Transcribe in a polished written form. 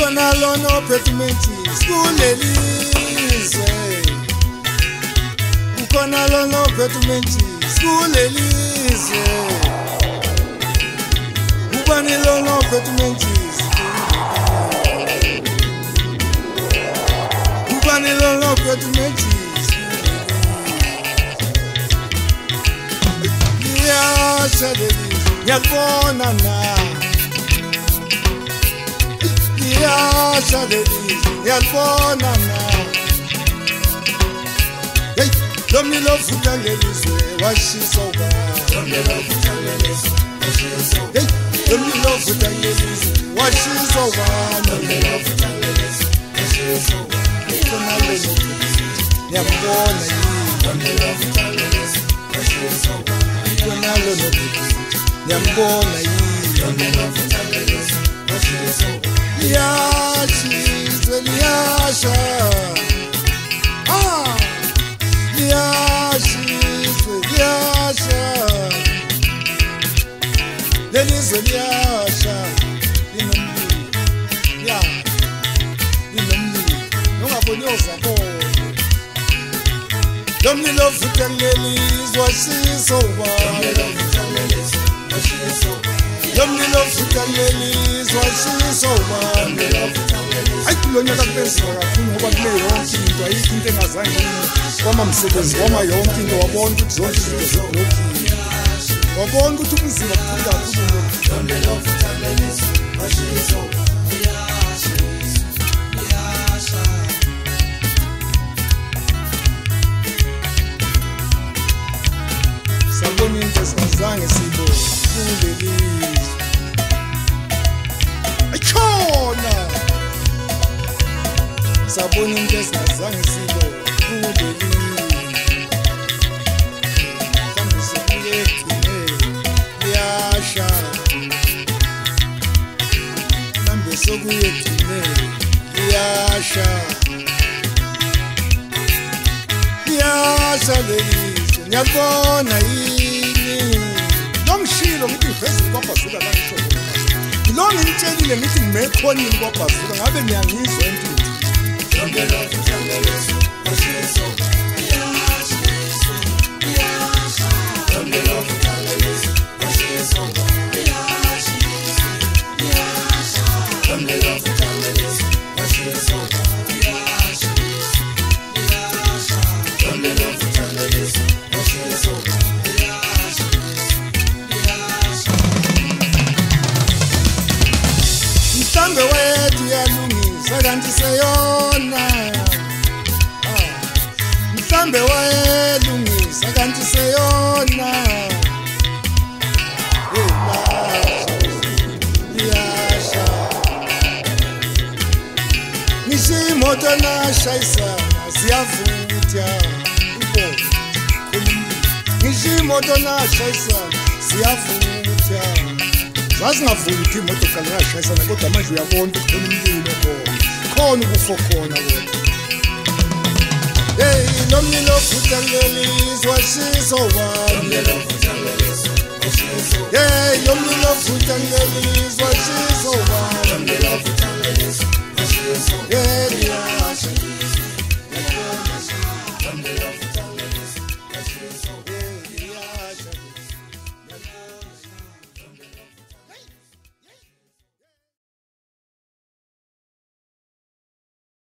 ukhona lona ophethumentisi kulelizwe, ukhona lona ophethumentisi kulelizwe, ubani lona ophethumentisi, ubani lona ophethumentisi. Liyasha lelizwe ngiyakubona na, liyasha lelizwe ngiyakubona na. Hey, lomni lovuka lelizwe washisa ubani, hey, lomni lovuka lelizwe washisa ubani. Ukhona lona ngiyakubona yini, ukhona lona ngiyakubona yini. Liyashizwe liyasha, liyashizwe liyasha, lelizwe liyasha, linomlilo, ya linomlilo, nongaboni ozabona. Lomlilo ovutha lelizwe washisa ubani, lomlilo ovutha lelizwe washisa ubani. Hayi kulo nyaka kubenziwa kakhulu ngoba kule yonke into, ayikho into engazange kwamamsebenzi wama yonke into, wabona ukuthi zonke izinto ziblokile, wabona ukuthi ubunzima bukhulu kakhulu. Lomlilo ovutha lelizwe washisa ubani. Sabona into esingazange siyibone kulelizwe, ayitshona. Sabona into esingazange siyibone kulelizwe, mhlawumbe sekuye ekugcineni liyasha, mhlawumbe sekuye ekugcineni liyasha, liyasha lelizwe ngiyakubona yini. Longishilo ngithi ngiveze kwabhazuka la ngisho khona, yilo ngimtshelile ngithi ngimekhonini kwabhazuka, ngabe ngiyangizwa empini. Mhlambe wethu yalungisa kanti seyona, mhlambe wayelungisa kanti seyona. Liyasha ngisho imoto nashayisana ziyavutha, ngisho imoto nashayisana ziyavutha. Zazingavuthi imoto kanye yashayisana, kodwa manje uyabona ukuthi khona umlilo khona, khona ukufo khona kodwa. Hey, lomlilo ovutha lelizwe washisa ubani, hey, lomlilo ovutha lelizwe washisa ubani.